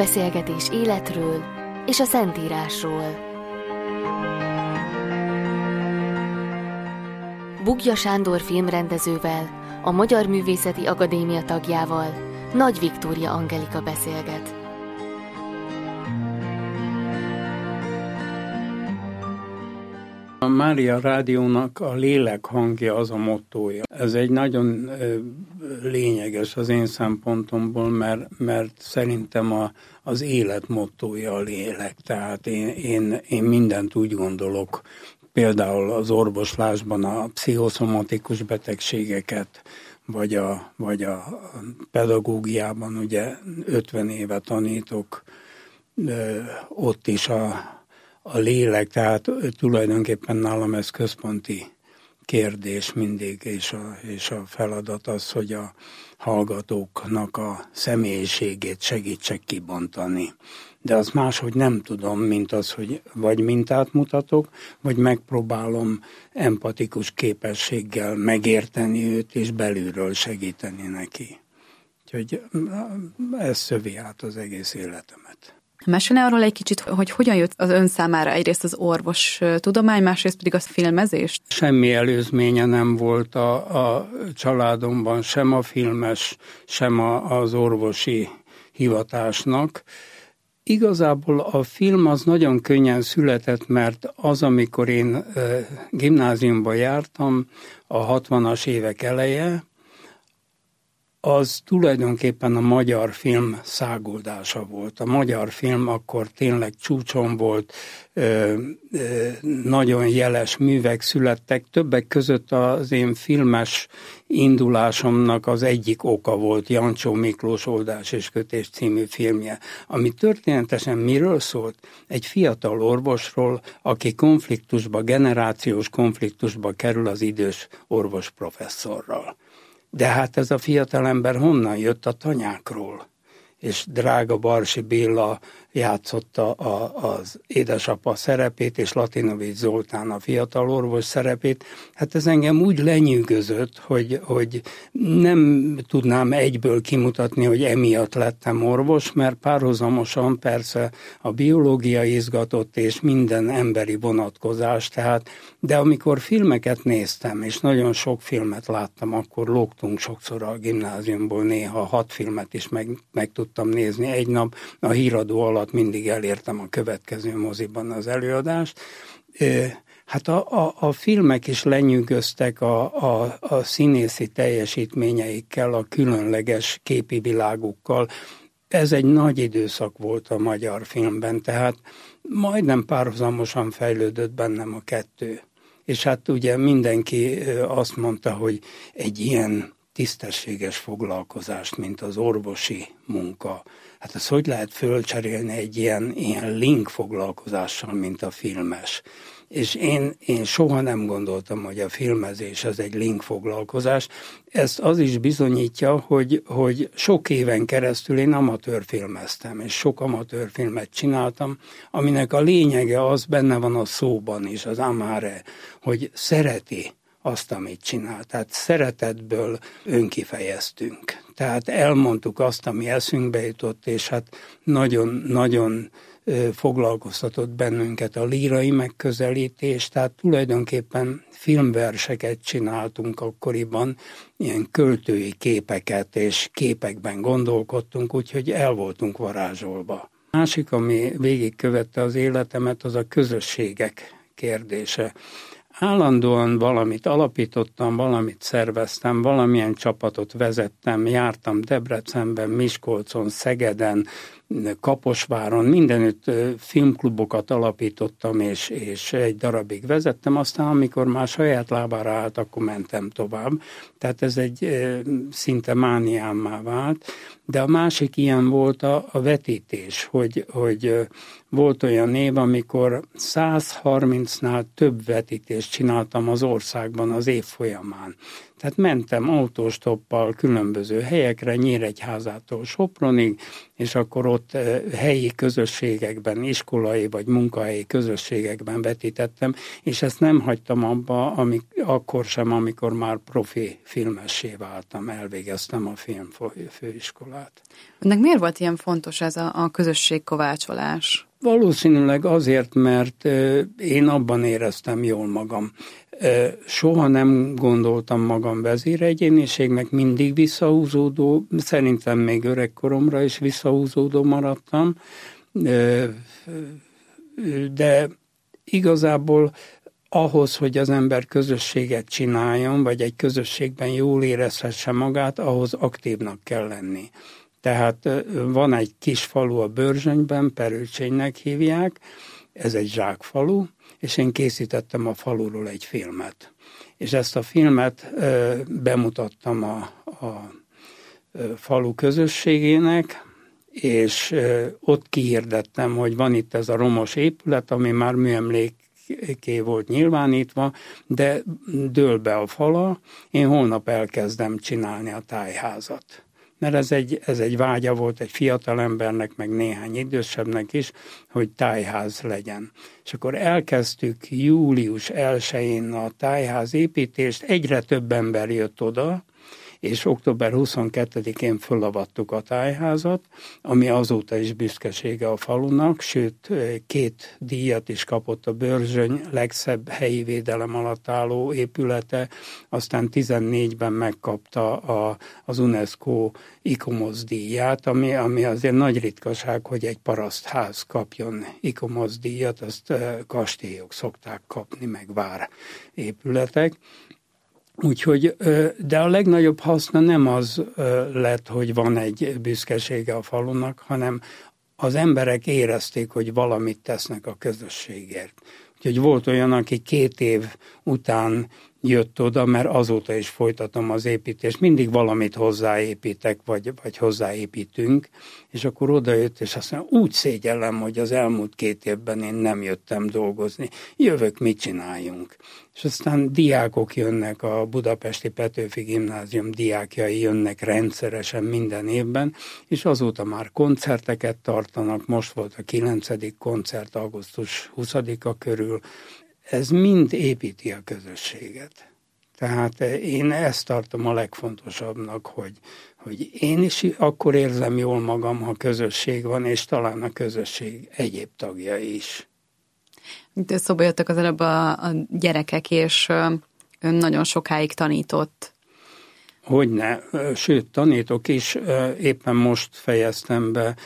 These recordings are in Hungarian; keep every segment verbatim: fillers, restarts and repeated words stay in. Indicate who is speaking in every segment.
Speaker 1: Beszélgetés életről és a Szentírásról. Bugja Sándor filmrendezővel, a Magyar Művészeti Akadémia tagjával, Nagy Viktória Angelika beszélget.
Speaker 2: A Mária Rádiónak a lélek hangja az a mottója. Ez egy nagyon lényeges az én szempontomból, mert, mert szerintem a, az élet mottója a lélek. Tehát én, én, én mindent úgy gondolok, például az orvoslásban a pszichoszomatikus betegségeket, vagy a, vagy a pedagógiában, ugye ötven éve tanítok, ott is a A lélek, tehát tulajdonképpen nálam ez központi kérdés mindig, és a, és a feladat az, hogy a hallgatóknak a személyiségét segítsek kibontani. De azt máshogy nem tudom, mint az, hogy vagy mintát mutatok, vagy megpróbálom empatikus képességgel megérteni őt, és belülről segíteni neki. Úgyhogy ez szövi át az egész életemet.
Speaker 3: Mesélne arról egy kicsit, hogy hogyan jött az ön számára egyrészt az orvos tudomány, másrészt pedig a filmezés?
Speaker 2: Semmi előzménye nem volt a, a családomban, sem a filmes, sem a, az orvosi hivatásnak. Igazából a film az nagyon könnyen született, mert az, amikor én e, gimnáziumba jártam, a hatvanas évek eleje, az tulajdonképpen a magyar film száguldása volt. A magyar film akkor tényleg csúcson volt, ö, ö, nagyon jeles művek születtek. Többek között az én filmes indulásomnak az egyik oka volt Jancsó Miklós Oldás és kötés című filmje, ami történetesen miről szólt? Egy fiatal orvosról, aki konfliktusba, generációs konfliktusba kerül az idős orvos professzorral. De hát ez a fiatalember honnan jött? A tanyákról. És drága Barsi Béla játszotta a, az édesapa szerepét, és Latinovics Zoltán a fiatal orvos szerepét. Hát ez engem úgy lenyűgözött, hogy, hogy nem tudnám egyből kimutatni, hogy emiatt lettem orvos, mert párhuzamosan persze a biológia izgatott, és minden emberi vonatkozás. Tehát, de amikor filmeket néztem, és nagyon sok filmet láttam, akkor lógtunk sokszor a gimnáziumból, néha hat filmet is meg, meg tudtam nézni egy nap, a híradó alatt mindig elértem a következő moziban az előadást. Hát a, a, a filmek is lenyűgöztek a, a, a színészi teljesítményeikkel, a különleges képi világukkal. Ez egy nagy időszak volt a magyar filmben, tehát majdnem párhuzamosan fejlődött bennem a kettő. És hát ugye mindenki azt mondta, hogy egy ilyen tisztességes foglalkozást, mint az orvosi munka. Hát ezt hogy lehet fölcserélni egy ilyen, ilyen link foglalkozással, mint a filmes? És én, én soha nem gondoltam, hogy a filmezés ez egy link foglalkozás. Ezt az is bizonyítja, hogy, hogy sok éven keresztül én amatőrfilmeztem, és sok amatőrfilmet csináltam, aminek a lényege az benne van a szóban is, az amare, hogy szereti azt, amit csinál. Tehát szeretetből önkifejeztünk. Tehát elmondtuk azt, ami eszünkbe jutott, és hát nagyon-nagyon foglalkoztatott bennünket a lírai megközelítés, tehát tulajdonképpen filmverseket csináltunk akkoriban, ilyen költői képeket és képekben gondolkodtunk, úgyhogy el voltunk varázsolva. Másik, ami végigkövette az életemet, az a közösségek kérdése. Állandóan valamit alapítottam, valamit szerveztem, valamilyen csapatot vezettem, jártam Debrecenben, Miskolcon, Szegeden, Kaposváron, mindenütt filmklubokat alapítottam, és, és egy darabig vezettem, aztán amikor már saját lábára állt, akkor mentem tovább. Tehát ez egy szinte mániámmá vált. De a másik ilyen volt a, a vetítés, hogy, hogy volt olyan év, amikor száz harmincnál több vetítést csináltam az országban az év folyamán. Tehát mentem autóstoppal különböző helyekre, Nyíregyházától Sopronig, és akkor ott helyi közösségekben, iskolai vagy munkahelyi közösségekben vetítettem, és ezt nem hagytam abba, amik, akkor sem, amikor már profi filmessé váltam, elvégeztem a filmfőiskolát.
Speaker 3: Önnek miért volt ilyen fontos ez a, a közösségkovácsolás?
Speaker 2: Valószínűleg azért, mert én abban éreztem jól magam. Soha nem gondoltam magam vezéregyéniségnek, mindig visszahúzódó, szerintem még öregkoromra is visszahúzódó maradtam, de igazából ahhoz, hogy az ember közösséget csináljon, vagy egy közösségben jól érezhesse magát, ahhoz aktívnak kell lenni. Tehát van egy kis falu a Börzsönyben, Perőcsénynek hívják, ez egy zsákfalu, és én készítettem a faluról egy filmet. És ezt a filmet ö, bemutattam a, a ö, falu közösségének, és ö, ott kihirdettem, hogy van itt ez a romos épület, ami már műemlékké volt nyilvánítva, de dől be a fala, én holnap elkezdem csinálni a tájházat. Mert ez egy, ez egy vágya volt egy fiatal embernek, meg néhány idősebbnek is, hogy tájház legyen. És akkor elkezdtük július elsején a tájház építést, egyre több ember jött oda, és október huszonkettedikén fölavattuk a tájházat, ami azóta is büszkesége a falunak, sőt két díjat is kapott a Börzsöny legszebb helyi védelem alatt álló épülete, aztán tizennégyben megkapta a, az UNESCO ICOMOS díját, ami, ami azért nagy ritkaság, hogy egy parasztház kapjon ICOMOS díjat, azt kastélyok szokták kapni, meg vár épületek. Úgyhogy, de a legnagyobb haszna nem az lett, hogy van egy büszkesége a falunak, hanem az emberek érezték, hogy valamit tesznek a közösségért. Úgyhogy volt olyan, aki két év után jött oda, mert azóta is folytatom az építést. Mindig valamit hozzáépítek, vagy, vagy hozzáépítünk, és akkor odajött, és azt mondja, úgy szégyellem, hogy az elmúlt két évben én nem jöttem dolgozni. Jövök, mit csináljunk? És aztán diákok jönnek, a Budapesti Petőfi Gimnázium diákjai jönnek rendszeresen minden évben, és azóta már koncerteket tartanak, most volt a kilencedik koncert augusztus huszadika körül. Ez mind építi a közösséget. Tehát én ezt tartom a legfontosabbnak, hogy, hogy én is akkor érzem jól magam, ha közösség van, és talán a közösség egyéb tagjai is.
Speaker 3: Itt szóba jöttek az előbb a, a gyerekek, és ön nagyon sokáig tanított.
Speaker 2: Hogyne, sőt, tanítok is, éppen most fejeztem be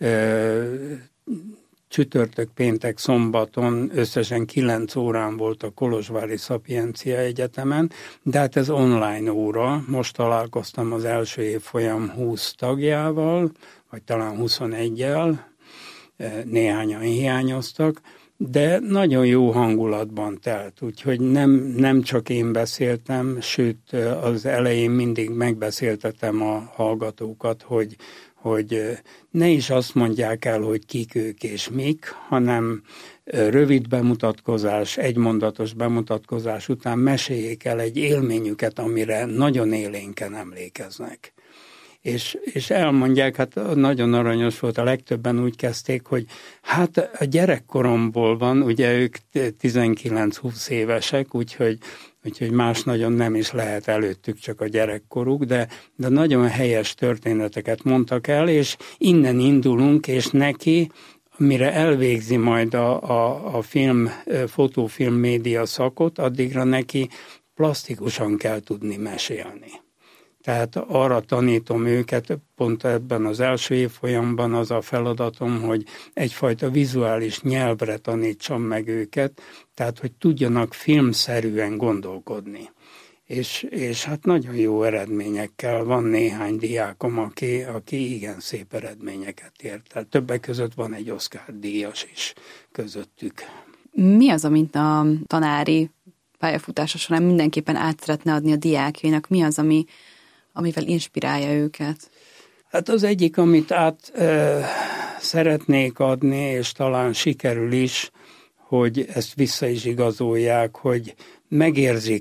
Speaker 2: csütörtök, péntek, szombaton, összesen kilenc órán volt a Kolozsvári Szapiencia Egyetemen, de hát ez online óra, most találkoztam az első évfolyam húsz tagjával, vagy talán huszonegyel, néhányan hiányoztak, de nagyon jó hangulatban telt, úgyhogy nem, nem csak én beszéltem, sőt az elején mindig megbeszéltetem a hallgatókat, hogy, hogy ne is azt mondják el, hogy kik ők és mik, hanem rövid bemutatkozás, egymondatos bemutatkozás után meséljék el egy élményüket, amire nagyon élénken emlékeznek. És, és elmondják, hát nagyon aranyos volt, a legtöbben úgy kezdték, hogy hát a gyerekkoromból van, ugye ők tizenkilenc-húsz évesek, úgyhogy, úgyhogy más nagyon nem is lehet előttük, csak a gyerekkoruk, de, de nagyon helyes történeteket mondtak el, és innen indulunk, és neki, mire elvégzi majd a, a, a film, fotófilm média szakot, addigra neki plastikusan kell tudni mesélni. Tehát arra tanítom őket, pont ebben az első évfolyamban az a feladatom, hogy egyfajta vizuális nyelvre tanítsam meg őket, tehát hogy tudjanak filmszerűen gondolkodni. És, és hát nagyon jó eredményekkel van néhány diákom, aki, aki igen szép eredményeket ért el. Többek között van egy Oscar-díjas is közöttük.
Speaker 3: Mi az, amit a tanári pályafutása során mindenképpen át szeretne adni a diákjainak? Mi az, ami amivel inspirálja őket?
Speaker 2: Hát az egyik, amit át e, szeretnék adni, és talán sikerül is, hogy ezt vissza is igazolják, hogy megérzik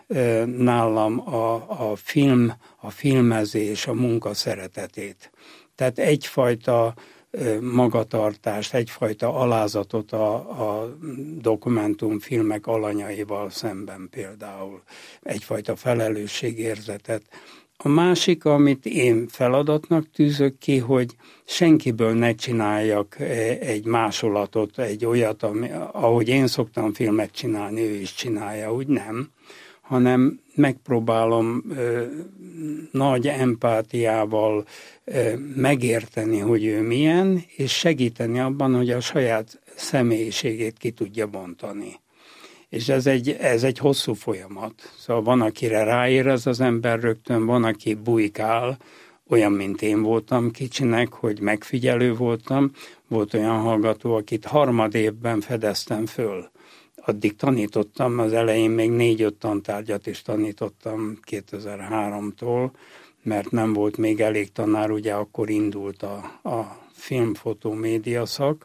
Speaker 2: nálam a, a film, a filmezés, a munka szeretetét. Tehát egyfajta magatartást, egyfajta alázatot a, a dokumentumfilmek alanyaival szemben például. Egyfajta felelősségérzetet. A másik, amit én feladatnak tűzök ki, hogy senkiből ne csináljak egy másolatot, egy olyat, ami, ahogy én szoktam filmet csinálni, ő is csinálja, úgy nem, hanem megpróbálom ö, nagy empátiával ö, megérteni, hogy ő milyen, és segíteni abban, hogy a saját személyiségét ki tudja bontani. És ez egy, ez egy hosszú folyamat. Szóval van, akire ráérez az ember rögtön, van, aki bujkál, olyan, mint én voltam kicsinek, hogy megfigyelő voltam. Volt olyan hallgató, akit harmad évben fedeztem föl. Addig tanítottam, az elején még négy-öt tantárgyat is tanítottam kétezer-háromtól, mert nem volt még elég tanár, ugye akkor indult a, a filmfotó média szak,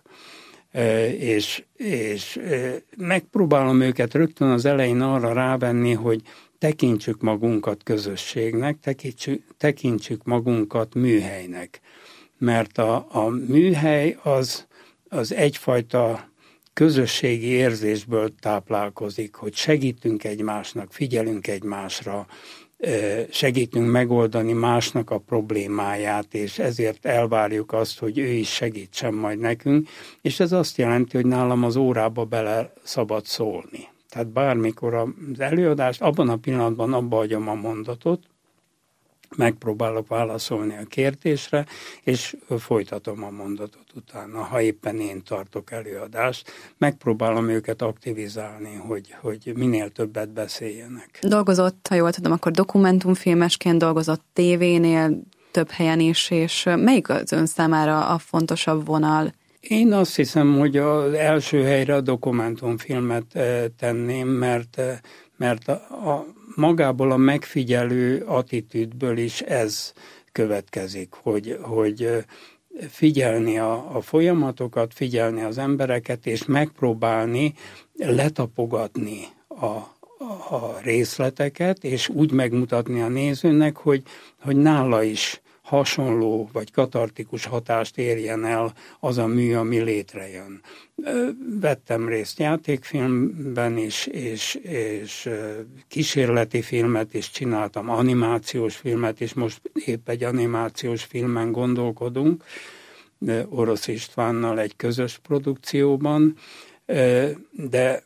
Speaker 2: és, és megpróbálom őket rögtön az elején arra rávenni, hogy tekintsük magunkat közösségnek, tekintsük, tekintsük magunkat műhelynek. Mert a, a műhely az, az egyfajta közösségi érzésből táplálkozik, hogy segítünk egymásnak, figyelünk egymásra, segítünk megoldani másnak a problémáját, és ezért elvárjuk azt, hogy ő is segítsen majd nekünk, és ez azt jelenti, hogy nálam az órába bele szabad szólni. Tehát bármikor az előadást, abban a pillanatban abba hagyom a mondatot, megpróbálok válaszolni a kérdésre, és folytatom a mondatot utána, ha éppen én tartok előadást. Megpróbálom őket aktivizálni, hogy, hogy minél többet beszéljenek.
Speaker 3: Dolgozott, ha jól tudom, akkor dokumentumfilmesként dolgozott tévénél, több helyen is, és melyik az ön számára a fontosabb vonal?
Speaker 2: Én azt hiszem, hogy az első helyre a dokumentumfilmet tenném, mert, mert a, a magából a megfigyelő attitűdből is ez következik, hogy, hogy figyelni a, a folyamatokat, figyelni az embereket, és megpróbálni letapogatni a, a részleteket, és úgy megmutatni a nézőnek, hogy, hogy nála is hasonló vagy katartikus hatást érjen el az a mű, ami létrejön. Vettem részt játékfilmben is, és, és kísérleti filmet is csináltam, animációs filmet is, most épp egy animációs filmen gondolkodunk, Orosz Istvánnal egy közös produkcióban, de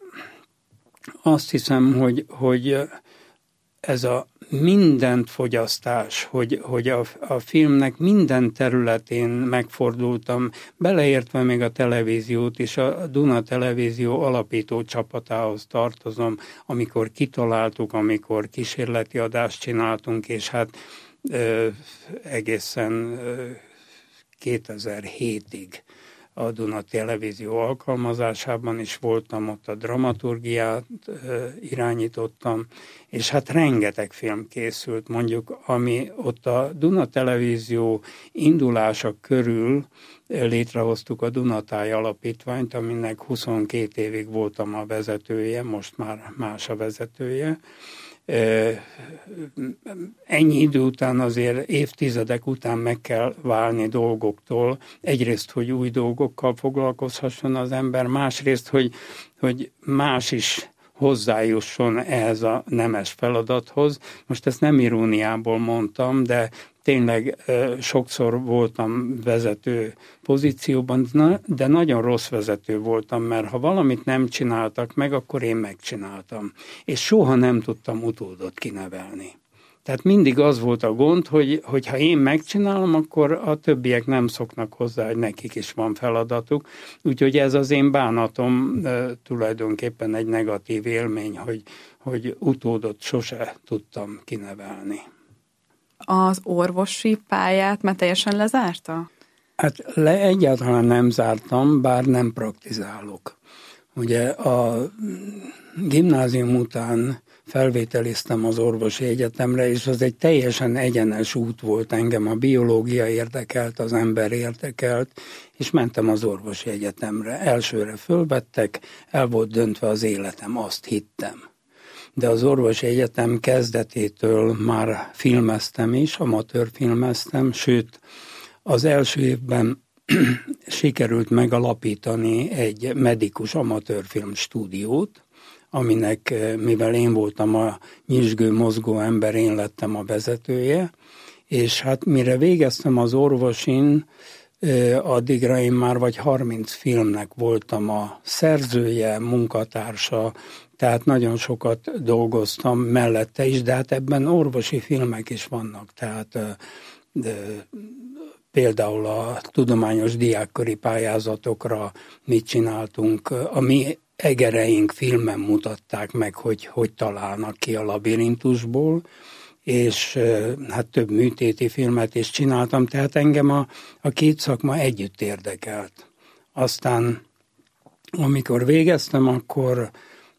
Speaker 2: azt hiszem, hogy, hogy ez a mindent fogyasztás, hogy, hogy a, a filmnek minden területén megfordultam, beleértve még a televíziót is, a Duna Televízió alapító csapatához tartozom, amikor kitaláltuk, amikor kísérleti adást csináltunk, és hát ö, egészen ö, kétezer-hétig a Duna Televízió alkalmazásában is voltam, ott a dramaturgiát ö, irányítottam, és hát rengeteg film készült, mondjuk, ami ott a Duna Televízió indulása körül létrehoztuk a Dunatáj Alapítványt, aminek huszonkét évig voltam a vezetője, most már más a vezetője. Ennyi idő után azért évtizedek után meg kell válni dolgoktól. Egyrészt, hogy új dolgokkal foglalkozhasson az ember, másrészt, hogy, hogy más is hozzájusson ehhez a nemes feladathoz. Most ezt nem iróniából mondtam, de tényleg sokszor voltam vezető pozícióban, de nagyon rossz vezető voltam, mert ha valamit nem csináltak meg, akkor én megcsináltam. És soha nem tudtam utódot kinevelni. Tehát mindig az volt a gond, hogy, hogy ha én megcsinálom, akkor a többiek nem szoknak hozzá, hogy nekik is van feladatuk. Úgyhogy ez az én bánatom tulajdonképpen egy negatív élmény, hogy, hogy utódot sose tudtam kinevelni.
Speaker 3: Az orvosi pályát már teljesen lezárta?
Speaker 2: Hát le egyáltalán nem zártam, bár nem praktizálok. Ugye a gimnázium után felvételiztem az orvosi egyetemre, és az egy teljesen egyenes út volt, engem a biológia érdekelt, az ember érdekelt, és mentem az orvosi egyetemre. Elsőre fölvettek, el volt döntve az életem, azt hittem. de az orvosi egyetem kezdetétől már filmeztem is, amatőr filmeztem, sőt az első évben sikerült megalapítani egy medikus amatőrfilm stúdiót, aminek, mivel én voltam a nyüzsgő, mozgó ember, én lettem a vezetője, és hát mire végeztem az orvosin, addigra én már vagy harminc filmnek voltam a szerzője, munkatársa, tehát nagyon sokat dolgoztam mellette is, de hát ebben orvosi filmek is vannak, tehát de, például a tudományos diákköri pályázatokra mit csináltunk, a mi egereink filmen mutatták meg, hogy hogy találnak ki a labirintusból, és hát több műtéti filmet is csináltam, tehát engem a, a két szakma együtt érdekelt. Aztán, amikor végeztem, akkor,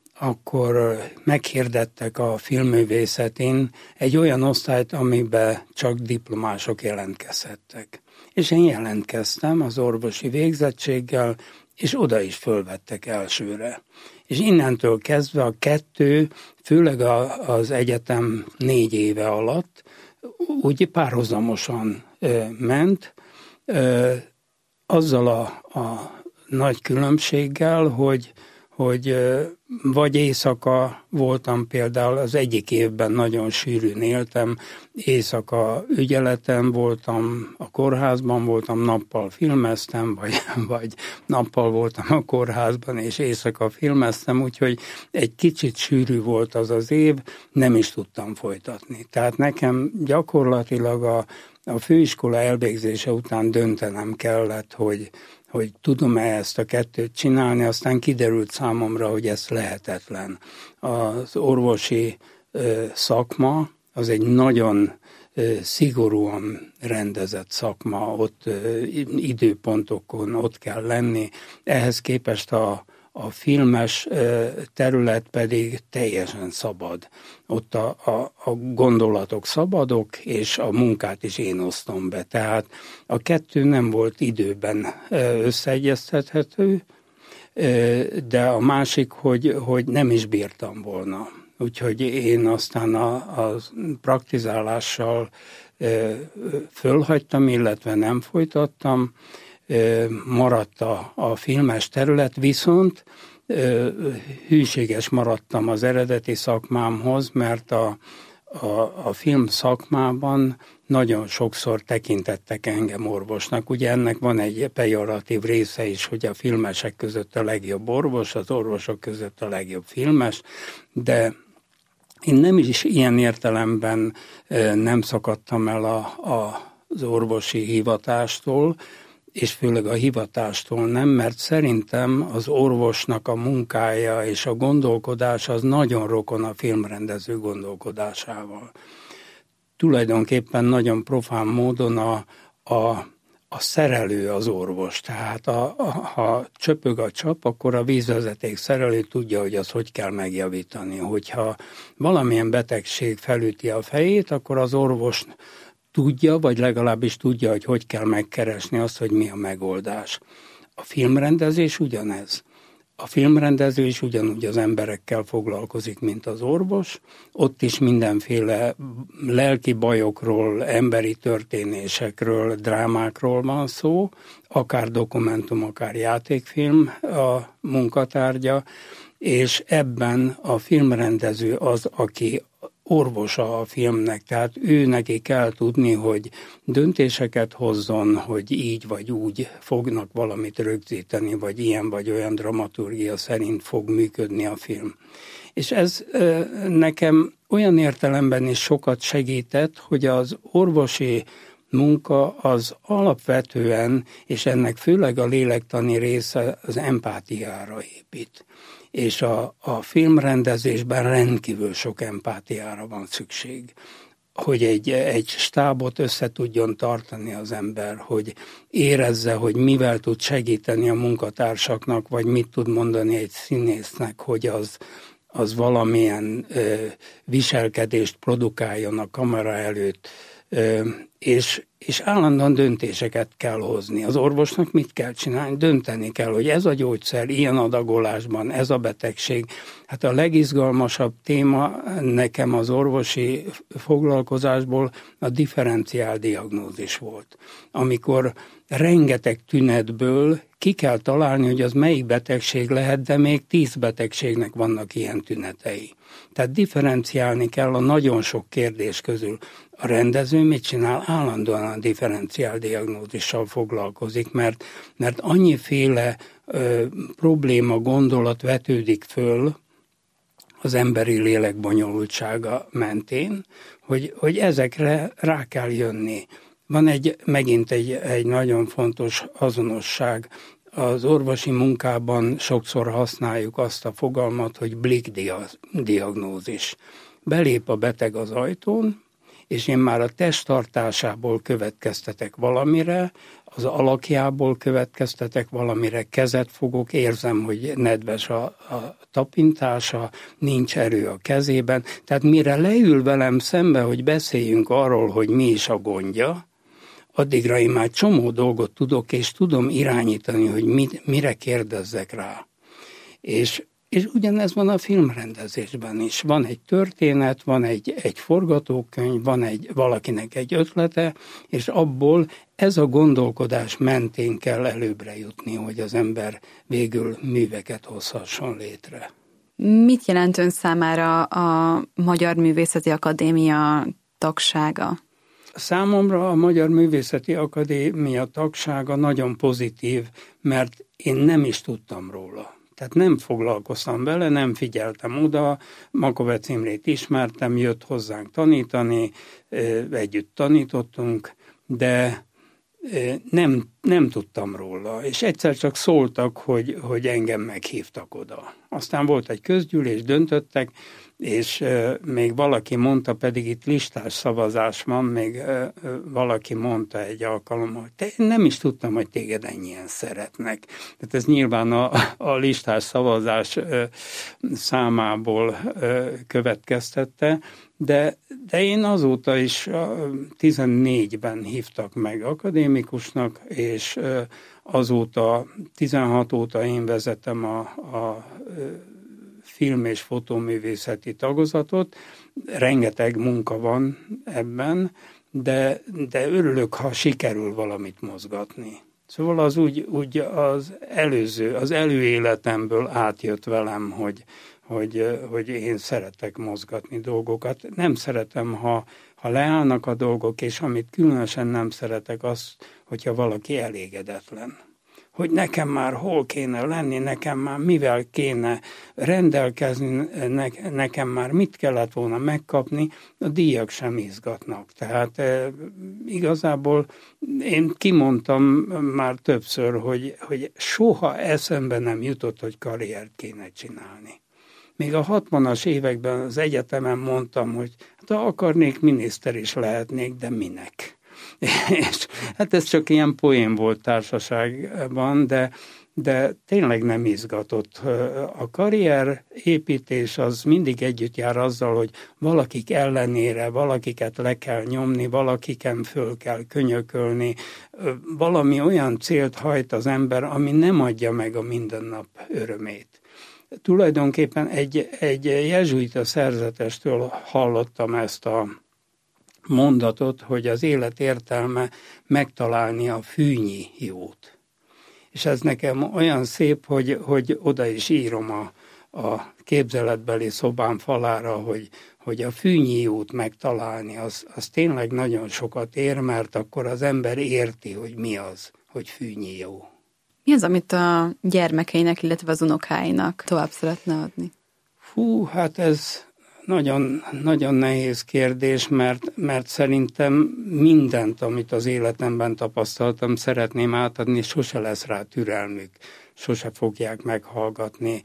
Speaker 2: akkor meghirdettek a filmművészetén egy olyan osztályt, amiben csak diplomások jelentkezhettek. És én jelentkeztem az orvosi végzettséggel, és oda is fölvettek elsőre. És innentől kezdve a kettő, főleg a, az egyetem négy éve alatt, úgy párhuzamosan ö, ment, ö, azzal a, a nagy különbséggel, hogy, hogy ö, vagy éjszaka voltam például, az egyik évben nagyon sűrűn éltem, éjszaka ügyeletem voltam, a kórházban voltam, nappal filmeztem, vagy, vagy nappal voltam a kórházban, és éjszaka filmeztem, úgyhogy egy kicsit sűrű volt az az év, nem is tudtam folytatni. Tehát nekem gyakorlatilag a, a főiskola elvégzése után döntenem kellett, hogy hogy tudom-e ezt a kettőt csinálni, aztán kiderült számomra, hogy ez lehetetlen. Az orvosi ö, szakma az egy nagyon ö, szigorúan rendezett szakma, ott ö, időpontokon ott kell lenni. Ehhez képest a, a filmes ö, terület pedig teljesen szabad. Ott a, a, a gondolatok szabadok, és a munkát is én osztom be. Tehát a kettő nem volt időben összeegyeztethető, de a másik, hogy, hogy nem is bírtam volna. Úgyhogy én aztán a, a praktizálással fölhagytam, illetve nem folytattam. Maradt a, a filmes terület, viszont hűséges maradtam az eredeti szakmámhoz, mert a, a, a film szakmában nagyon sokszor tekintettek engem orvosnak. Ugye ennek van egy pejoratív része is, hogy a filmesek között a legjobb orvos, az orvosok között a legjobb filmes, de én nem is ilyen értelemben nem szakadtam el a, a, az orvosi hivatástól, és főleg a hivatástól nem, mert szerintem az orvosnak a munkája és a gondolkodás az nagyon rokon a filmrendező gondolkodásával. Tulajdonképpen nagyon profán módon a, a, a szerelő az orvos, tehát a, a, ha csöpög a csap, akkor a vízvezeték szerelő tudja, hogy azt hogy kell megjavítani. Hogyha valamilyen betegség felüti a fejét, akkor az orvos tudja, vagy legalábbis tudja, hogy hogy kell megkeresni azt, hogy mi a megoldás. A filmrendezés ugyanez. A filmrendező is ugyanúgy az emberekkel foglalkozik, mint az orvos. Ott is mindenféle lelki bajokról, emberi történésekről, drámákról van szó, akár dokumentum, akár játékfilm a munkatárgya, és ebben a filmrendező az, aki orvosa a filmnek, tehát ő neki kell tudni, hogy döntéseket hozzon, hogy így vagy úgy fognak valamit rögzíteni, vagy ilyen vagy olyan dramaturgia szerint fog működni a film. És ez nekem olyan értelemben is sokat segített, hogy az orvosi munka az alapvetően, és ennek főleg a lélektani része az empátiára épít. És a, a filmrendezésben rendkívül sok empátiára van szükség. Hogy egy, egy stábot össze tudjon tartani az ember, hogy érezze, hogy mivel tud segíteni a munkatársaknak, vagy mit tud mondani egy színésznek, hogy az az valamilyen ö, viselkedést produkáljon a kamera előtt, ö, és, és állandóan döntéseket kell hozni. Az orvosnak mit kell csinálni? Dönteni kell, hogy ez a gyógyszer ilyen adagolásban, ez a betegség. Hát a legizgalmasabb téma nekem az orvosi foglalkozásból a differenciál diagnózis volt. Amikor rengeteg tünetből ki kell találni, hogy az melyik betegség lehet, de még tíz betegségnek vannak ilyen tünetei. Tehát differenciálni kell a nagyon sok kérdés közül. A rendező mit csinál? Állandóan a differenciál diagnózissal foglalkozik, mert, mert annyiféle ö, probléma, gondolat vetődik föl az emberi lélek bonyolultsága mentén, hogy, hogy ezekre rá kell jönni. Van egy, megint egy, egy nagyon fontos azonosság. Az orvosi munkában sokszor használjuk azt a fogalmat, hogy blik-diagnózis. Belép a beteg az ajtón, és én már a testtartásából következtetek valamire, az alakjából következtetek valamire, kezet fogok, érzem, hogy nedves a, a tapintása, nincs erő a kezében. Tehát mire leül velem szembe, hogy beszéljünk arról, hogy mi is a gondja, addigra én már csomó dolgot tudok, és tudom irányítani, hogy mit, mire kérdezzek rá. És, és ugyanez van a filmrendezésben is. Van egy történet, van egy, egy forgatókönyv, van egy, valakinek egy ötlete, és abból ez a gondolkodás mentén kell előbbre jutni, hogy az ember végül műveket hozhasson létre.
Speaker 3: Mit jelent ön számára a Magyar Művészeti Akadémia tagsága?
Speaker 2: Számomra a Magyar Művészeti Akadémia tagsága nagyon pozitív, mert én nem is tudtam róla. Tehát nem foglalkoztam vele, nem figyeltem oda, Makovec Imrét ismertem, jött hozzánk tanítani, együtt tanítottunk, de nem, nem tudtam róla. És egyszer csak szóltak, hogy, hogy engem meghívtak oda. Aztán volt egy közgyűlés, döntöttek, és euh, még valaki mondta, pedig itt listás szavazás van, még euh, valaki mondta egy alkalommal, hogy te, nem is tudtam, hogy téged ennyien szeretnek. Tehát ez nyilván a, a listás szavazás euh, számából euh, következtette, de, de én azóta is tizennégyben hívtak meg akadémikusnak, és euh, azóta, tizenhat óta én vezetem a, a film- és fotóművészeti tagozatot. Rengeteg munka van ebben, de, de örülök, ha sikerül valamit mozgatni. Szóval az úgy, úgy az előző, az előéletemből átjött velem, hogy, hogy, hogy én szeretek mozgatni dolgokat. Nem szeretem, ha, ha leállnak a dolgok, és amit különösen nem szeretek, az, hogyha valaki elégedetlen. Hogy nekem már hol kéne lenni, nekem már mivel kéne rendelkezni, ne, nekem már mit kellett volna megkapni, a díjak sem izgatnak. Tehát e, igazából én kimondtam már többször, hogy, hogy soha eszembe nem jutott, hogy karriert kéne csinálni. Még a hatvanas években az egyetemen mondtam, hogy hát ha akarnék, miniszter is lehetnék, de minek? És hát ez csak ilyen poén volt társaságban, de, de tényleg nem izgatott. A karrierépítés az mindig együtt jár azzal, hogy valakik ellenére, valakiket le kell nyomni, valakiken föl kell könyökölni, valami olyan célt hajt az ember, ami nem adja meg a mindennap örömét. Tulajdonképpen egy, egy jezsuita szerzetestől hallottam ezt a mondatot, hogy az élet értelme megtalálni a fűnyi jót. És ez nekem olyan szép, hogy, hogy oda is írom a, a képzeletbeli szobám falára, hogy, hogy a fűnyi jót megtalálni, az, az tényleg nagyon sokat ér, mert akkor az ember érti, hogy mi az, hogy fűnyi jó.
Speaker 3: Mi az, amit a gyermekeinek, illetve az unokáinak tovább szeretne adni?
Speaker 2: Hú, hát ez nagyon, nagyon nehéz kérdés, mert, mert szerintem mindent, amit az életemben tapasztaltam, szeretném átadni, sose lesz rá türelmük, sose fogják meghallgatni.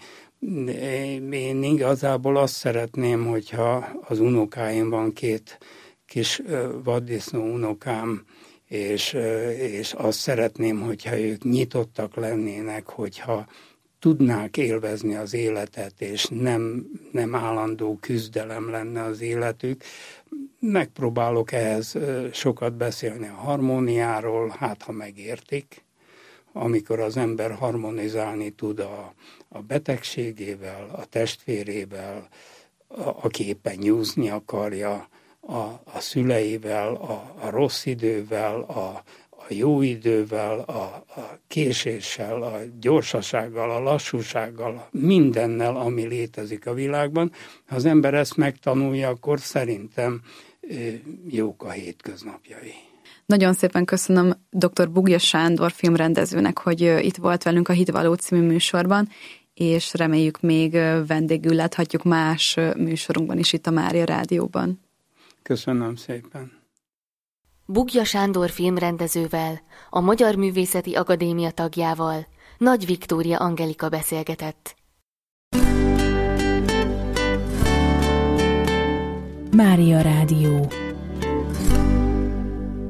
Speaker 2: Én igazából azt szeretném, hogyha az unokáim van, két kis vaddisznó unokám, és, és azt szeretném, hogyha ők nyitottak lennének, hogyha tudnák élvezni az életet, és nem, nem állandó küzdelem lenne az életük. Megpróbálok ehhez sokat beszélni a harmóniáról, hát ha megértik, amikor az ember harmonizálni tud a, a betegségével, a testvérével, a, aki éppen nyúzni akarja, a, a szüleivel, a, a rossz idővel, a, a jó idővel, a, a késéssel, a gyorsasággal, a lassúsággal, mindennel, ami létezik a világban. Ha az ember ezt megtanulja, akkor szerintem jók a hétköznapjai.
Speaker 3: Nagyon szépen köszönöm dr. Bugja Sándor filmrendezőnek, hogy itt volt velünk a Hitvaló című műsorban, és reméljük még vendégül láthatjuk más műsorunkban is itt a Mária Rádióban.
Speaker 2: Köszönöm szépen.
Speaker 1: Bugja Sándor filmrendezővel, a Magyar Művészeti Akadémia tagjával, Nagy Viktória Angelika beszélgetett.
Speaker 4: Mária Rádió.